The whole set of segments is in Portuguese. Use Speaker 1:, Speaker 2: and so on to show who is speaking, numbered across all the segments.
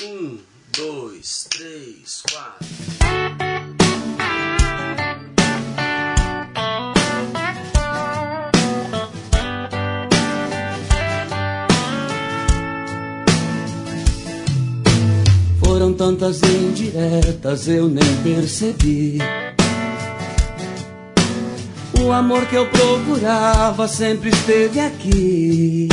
Speaker 1: 1, 2, 3, 4.
Speaker 2: Foram tantas indiretas, eu nem percebi. O amor que eu procurava sempre esteve aqui.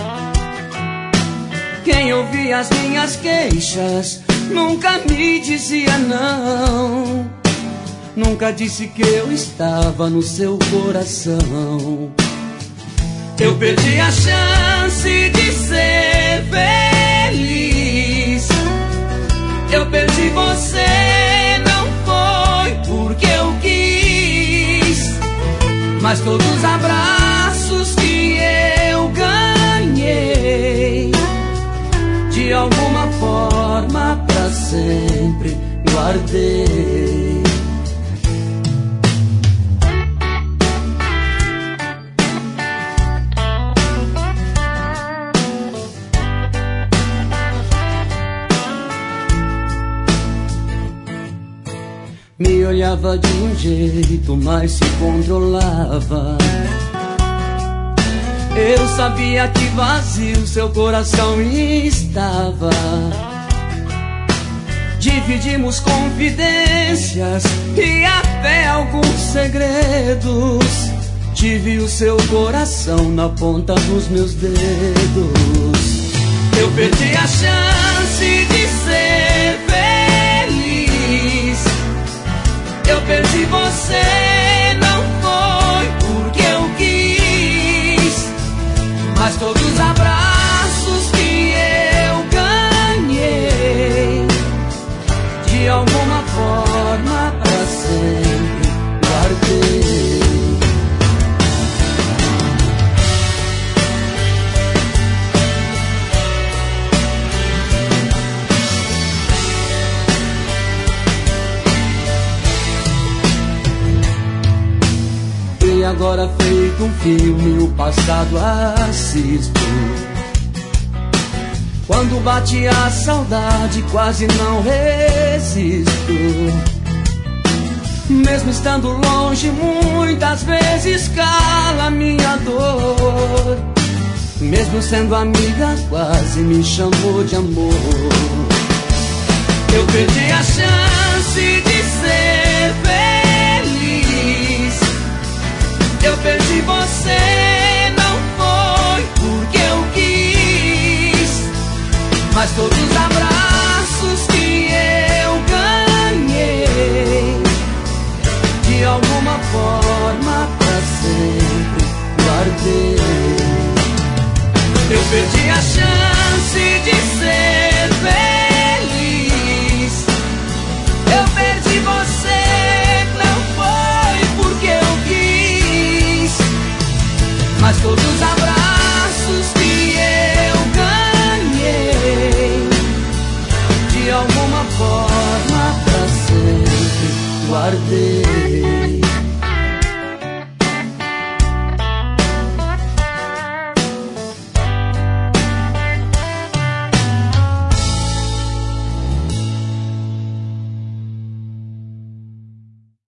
Speaker 2: Quem ouvia as minhas queixas nunca me dizia não. Nunca disse que eu estava no seu coração. Eu perdi a chance de ser feliz. Eu perdi você, não foi porque eu quis, mas todos os abraços que eu ganhei, de alguma forma pra sempre guardei. Me olhava de um jeito, mas se controlava. Eu sabia que vazio seu coração estava. Dividimos confidências e até alguns segredos. Tive o seu coração na ponta dos meus dedos. Eu perdi a chance de ser feliz. Eu perdi você, não foi porque eu quis, mas todos os abraços que eu ganhei, de alguma forma pra sempre guardei. E agora feito um filme, o passado assisto. Quando bate a saudade, quase não resisto. Mesmo estando longe, muitas vezes cala minha dor. Mesmo sendo amiga, quase me chamou de amor. Eu perdi a chance de ser feliz. Eu perdi você, não foi porque eu quis, mas todos os abraços que eu ganhei, de alguma forma pra sempre guardei. Eu perdi a chance